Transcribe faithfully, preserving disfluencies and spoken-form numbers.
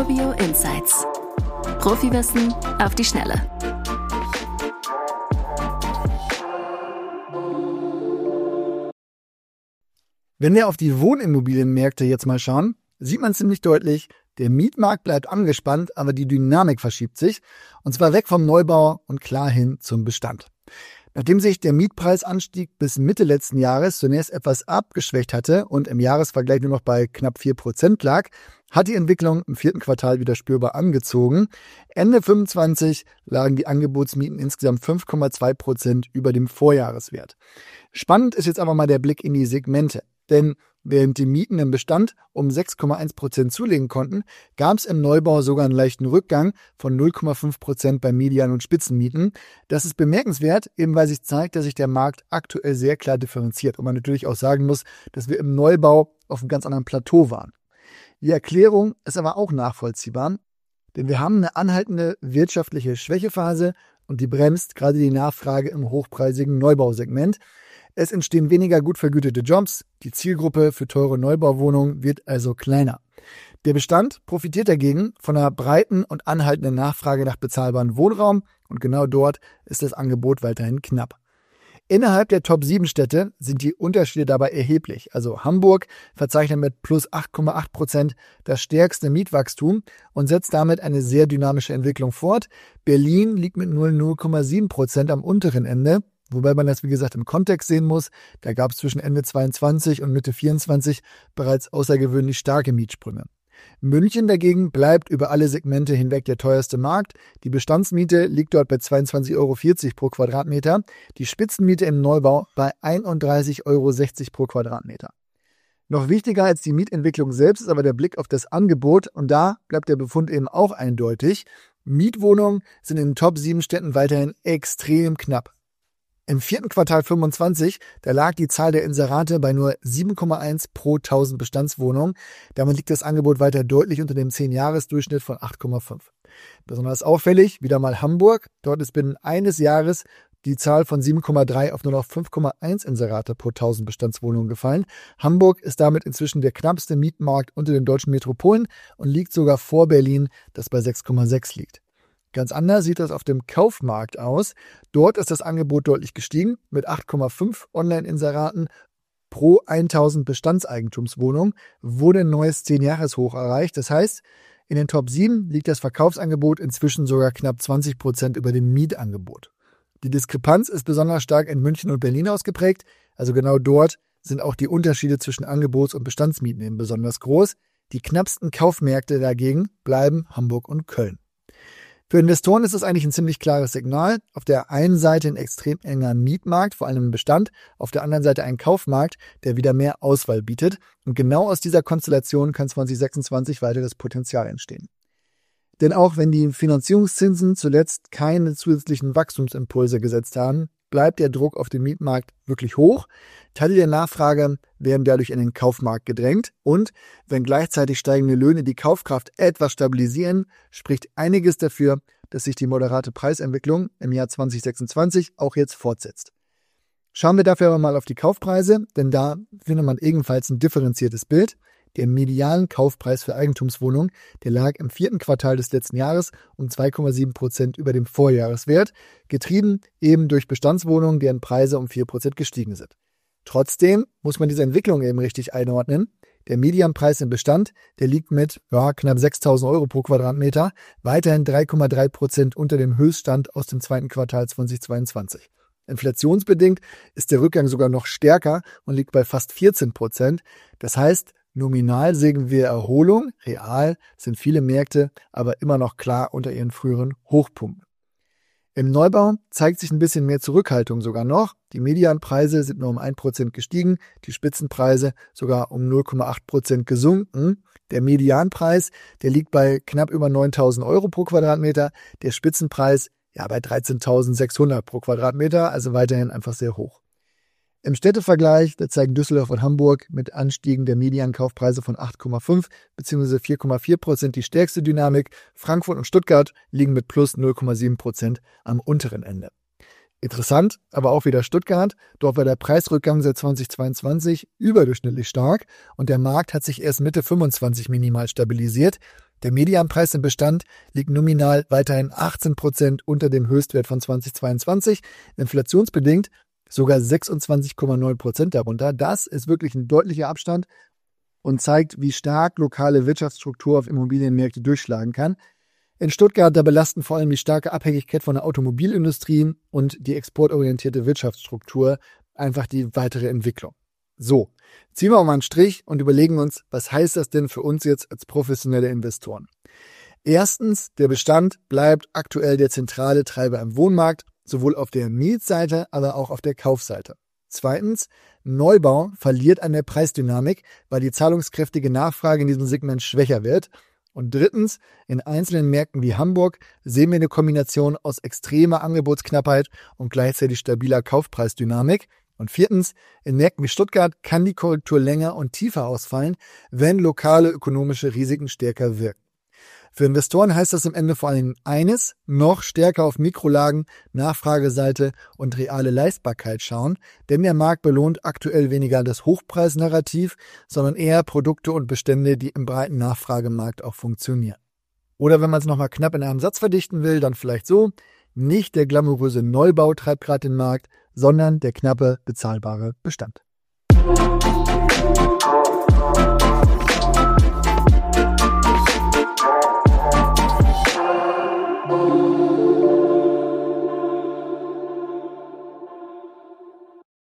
Urbio Insights. Profiwissen auf die Schnelle. Wenn wir auf die Wohnimmobilienmärkte jetzt mal schauen, sieht man ziemlich deutlich, der Mietmarkt bleibt angespannt, aber die Dynamik verschiebt sich, und zwar weg vom Neubau und klar hin zum Bestand. Nachdem sich der Mietpreisanstieg bis Mitte letzten Jahres zunächst etwas abgeschwächt hatte und im Jahresvergleich nur noch bei knapp vier Prozent lag, hat die Entwicklung im vierten Quartal wieder spürbar angezogen. Ende fünfundzwanzig lagen die Angebotsmieten insgesamt fünf Komma zwei Prozent über dem Vorjahreswert. Spannend ist jetzt aber mal der Blick in die Segmente. Denn während die Mieten im Bestand um sechs Komma eins Prozent zulegen konnten, gab es im Neubau sogar einen leichten Rückgang von null Komma fünf Prozent bei Median- und Spitzenmieten. Das ist bemerkenswert, eben weil sich zeigt, dass sich der Markt aktuell sehr klar differenziert und man natürlich auch sagen muss, dass wir im Neubau auf einem ganz anderen Plateau waren. Die Erklärung ist aber auch nachvollziehbar, denn wir haben eine anhaltende wirtschaftliche Schwächephase und die bremst gerade die Nachfrage im hochpreisigen Neubausegment. Es entstehen weniger gut vergütete Jobs, die Zielgruppe für teure Neubauwohnungen wird also kleiner. Der Bestand profitiert dagegen von einer breiten und anhaltenden Nachfrage nach bezahlbarem Wohnraum und genau dort ist das Angebot weiterhin knapp. Innerhalb der Top sieben Städte sind die Unterschiede dabei erheblich. Also Hamburg verzeichnet mit plus acht Komma acht Prozent das stärkste Mietwachstum und setzt damit eine sehr dynamische Entwicklung fort. Berlin liegt mit null Komma sieben Prozent am unteren Ende. Wobei man das, wie gesagt, im Kontext sehen muss. Da gab es zwischen Ende zweiundzwanzig und Mitte vierundzwanzig bereits außergewöhnlich starke Mietsprünge. München dagegen bleibt über alle Segmente hinweg der teuerste Markt. Die Bestandsmiete liegt dort bei zweiundzwanzig Euro vierzig pro Quadratmeter, die Spitzenmiete im Neubau bei einunddreißig Euro sechzig pro Quadratmeter. Noch wichtiger als die Mietentwicklung selbst ist aber der Blick auf das Angebot und da bleibt der Befund eben auch eindeutig. Mietwohnungen sind in den Top sieben Städten weiterhin extrem knapp. Im vierten Quartal fünfundzwanzig, da lag die Zahl der Inserate bei nur sieben Komma eins pro tausend Bestandswohnungen. Damit liegt das Angebot weiter deutlich unter dem zehn-Jahres-Durchschnitt von acht Komma fünf. Besonders auffällig, wieder mal Hamburg. Dort ist binnen eines Jahres die Zahl von sieben Komma drei auf nur noch fünf Komma eins Inserate pro tausend Bestandswohnungen gefallen. Hamburg ist damit inzwischen der knappste Mietmarkt unter den deutschen Metropolen und liegt sogar vor Berlin, das bei sechs Komma sechs liegt. Ganz anders sieht das auf dem Kaufmarkt aus. Dort ist das Angebot deutlich gestiegen mit acht Komma fünf Online-Inseraten pro tausend Bestandseigentumswohnungen, wurde ein neues zehn-Jahres-Hoch erreicht. Das heißt, in den Top sieben liegt das Verkaufsangebot inzwischen sogar knapp zwanzig Prozent über dem Mietangebot. Die Diskrepanz ist besonders stark in München und Berlin ausgeprägt. Also genau dort sind auch die Unterschiede zwischen Angebots- und Bestandsmieten eben besonders groß. Die knappsten Kaufmärkte dagegen bleiben Hamburg und Köln. Für Investoren ist es eigentlich ein ziemlich klares Signal. Auf der einen Seite ein extrem enger Mietmarkt, vor allem im Bestand, auf der anderen Seite ein Kaufmarkt, der wieder mehr Auswahl bietet. Und genau aus dieser Konstellation kann zwanzig sechsundzwanzig weiteres Potenzial entstehen. Denn auch wenn die Finanzierungszinsen zuletzt keine zusätzlichen Wachstumsimpulse gesetzt haben, bleibt der Druck auf den Mietmarkt wirklich hoch. Teile der Nachfrage werden dadurch in den Kaufmarkt gedrängt und wenn gleichzeitig steigende Löhne die Kaufkraft etwas stabilisieren, spricht einiges dafür, dass sich die moderate Preisentwicklung im Jahr zwanzig sechsundzwanzig auch jetzt fortsetzt. Schauen wir dafür aber mal auf die Kaufpreise, denn da findet man ebenfalls ein differenziertes Bild. Der mediane Kaufpreis für Eigentumswohnungen, der lag im vierten Quartal des letzten Jahres um zwei Komma sieben Prozent über dem Vorjahreswert, getrieben eben durch Bestandswohnungen, deren Preise um vier Prozent gestiegen sind. Trotzdem muss man diese Entwicklung eben richtig einordnen. Der Medianpreis im Bestand, der liegt mit ja, knapp sechstausend Euro pro Quadratmeter, weiterhin drei Komma drei Prozent unter dem Höchststand aus dem zweiten Quartal zweitausendzweiundzwanzig. Inflationsbedingt ist der Rückgang sogar noch stärker und liegt bei fast vierzehn Prozent. Das heißt, nominal sehen wir Erholung, real sind viele Märkte aber immer noch klar unter ihren früheren Hochpunkten. Im Neubau zeigt sich ein bisschen mehr Zurückhaltung sogar noch. Die Medianpreise sind nur um ein Prozent gestiegen, die Spitzenpreise sogar um null Komma acht Prozent gesunken. Der Medianpreis, der liegt bei knapp über neuntausend Euro pro Quadratmeter, der Spitzenpreis ja bei dreizehntausendsechshundert pro Quadratmeter, also weiterhin einfach sehr hoch. Im Städtevergleich, da zeigen Düsseldorf und Hamburg mit Anstiegen der Mediankaufpreise von acht Komma fünf bzw. vier Komma vier Prozent die stärkste Dynamik. Frankfurt und Stuttgart liegen mit plus null Komma sieben Prozent am unteren Ende. Interessant, aber auch wieder Stuttgart. Dort war der Preisrückgang seit zweitausendzweiundzwanzig überdurchschnittlich stark und der Markt hat sich erst Mitte fünfundzwanzig minimal stabilisiert. Der Medianpreis im Bestand liegt nominal weiterhin achtzehn Prozent unter dem Höchstwert von zweitausendzweiundzwanzig, inflationsbedingt sogar sechsundzwanzig Komma neun Prozent darunter. Das ist wirklich ein deutlicher Abstand und zeigt, wie stark lokale Wirtschaftsstruktur auf Immobilienmärkte durchschlagen kann. In Stuttgart, da belasten vor allem die starke Abhängigkeit von der Automobilindustrie und die exportorientierte Wirtschaftsstruktur einfach die weitere Entwicklung. So, ziehen wir mal einen Strich und überlegen uns, was heißt das denn für uns jetzt als professionelle Investoren? Erstens, der Bestand bleibt aktuell der zentrale Treiber im Wohnmarkt, sowohl auf der Mietseite, aber auch auf der Kaufseite. Zweitens, Neubau verliert an der Preisdynamik, weil die zahlungskräftige Nachfrage in diesem Segment schwächer wird. Und drittens, in einzelnen Märkten wie Hamburg sehen wir eine Kombination aus extremer Angebotsknappheit und gleichzeitig stabiler Kaufpreisdynamik. Und viertens, in Märkten wie Stuttgart kann die Korrektur länger und tiefer ausfallen, wenn lokale ökonomische Risiken stärker wirken. Für Investoren heißt das am Ende vor allem eines, noch stärker auf Mikrolagen, Nachfrageseite und reale Leistbarkeit schauen, denn der Markt belohnt aktuell weniger das Hochpreisnarrativ, sondern eher Produkte und Bestände, die im breiten Nachfragemarkt auch funktionieren. Oder wenn man es nochmal knapp in einem Satz verdichten will, dann vielleicht so: Nicht der glamouröse Neubau treibt gerade den Markt, sondern der knappe, bezahlbare Bestand.